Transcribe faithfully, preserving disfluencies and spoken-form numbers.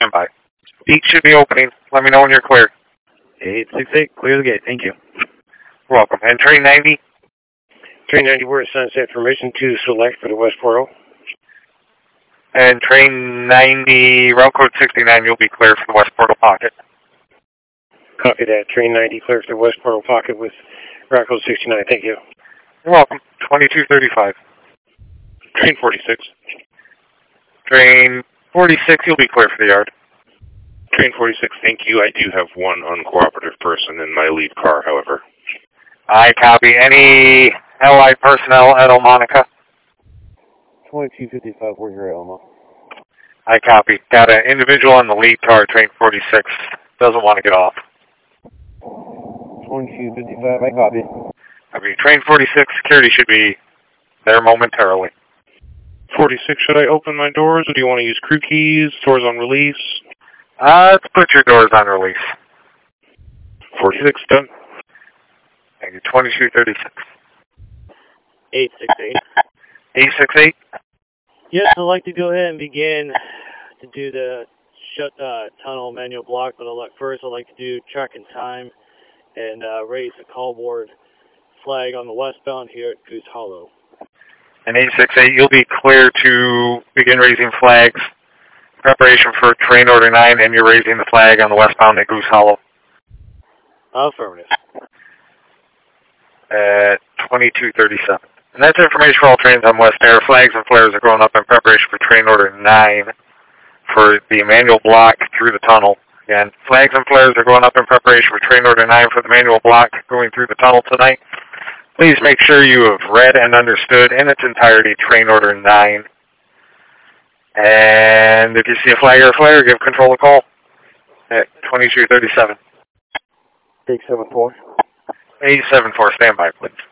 stand by. Beat should be opening. Let me know when you're clear. eight six eight, clear the gate. Thank you. You're welcome. And train ninety? Train ninety, we're at Sunset, permission to select for the West Portal. And train ninety, route code sixty-nine, you'll be clear for the West Portal pocket. Copy that. Train ninety, clear for the West Portal pocket with route code sixty-nine. Thank you. You're welcome. twenty-two thirty-five. Train forty-six. Train forty-six, you'll be clear for the yard. Train forty-six, thank you. I do have one uncooperative person in my lead car, however. I copy. Any allied personnel at Elmonica? twenty-two fifty-five, we're here at Elma. I copy. Got an individual in the lead car, train forty-six. Doesn't want to get off. twenty-two fifty-five, I copy. Copy. Train forty-six, security should be there momentarily. forty-six, should I open my doors, or do you want to use crew keys, doors on release? Uh, let's put your doors on release. forty-six, done. Thank you. twenty-two thirty-six. eight six eight. eight six eight? Yes, I'd like to go ahead and begin to do the shut uh, tunnel manual block, but I'd like, first I'd like to do track and time and uh, raise the call board flag on the westbound here at Goose Hollow. And eight six eight, you'll be clear to begin raising flags. Preparation for train order nine, and you're raising the flag on the westbound at Goose Hollow. Affirmative. At twenty-two thirty-seven. And that's information for all trains on West Air. Flags and flares are going up in preparation for train order nine for the manual block through the tunnel. Again, flags and flares are going up in preparation for train order nine for the manual block going through the tunnel tonight. Please make sure you have read and understood in its entirety train order nine. And if you see a flag or a flare, give control a call at twenty-two thirty-seven. eight seven four. eight seven four, stand by, please.